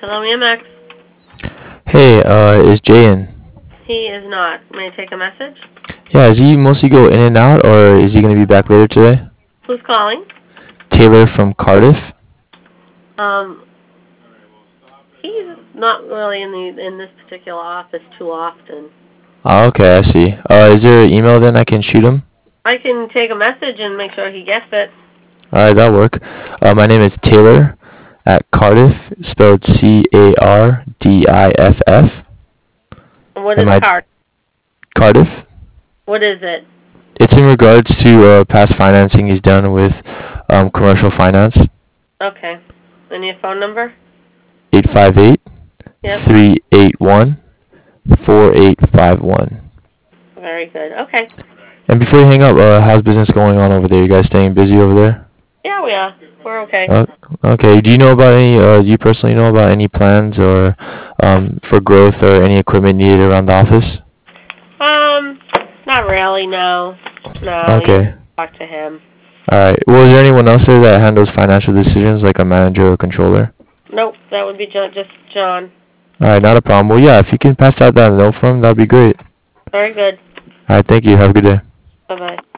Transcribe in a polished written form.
Hello, EMX. Hey, is Jay in? He is not. May I take a message? Yeah, is he mostly go in and out, or is he gonna be back later today? Who's calling? Taylor from Cardiff. Um, he's not really in this particular office too often. Oh, okay, I see. Is there an email then I can shoot him? I can take a message and make sure he gets it. Alright, that'll work. My name is Taylor at Cardiff, spelled Cardiff. What And is my card? Cardiff. What is it? It's in regards to past financing he's done with commercial finance. Okay. And your phone number? 858 Yep. 381 4851. Very good. Okay. And before you hang up, how's business going on over there? You guys staying busy over there? Yeah, we are. We're okay. Okay. Do you know about any? Do you personally know about any plans or for growth or any equipment needed around the office? Not really. No. No. Okay. You talk to him. All right. Well, is there anyone else there that handles financial decisions, like a manager or controller? Nope. That would be just John. All right. Not a problem. Well, yeah. If you can pass out that note for him, that'd be great. Very good. All right. Thank you. Have a good day. Bye bye.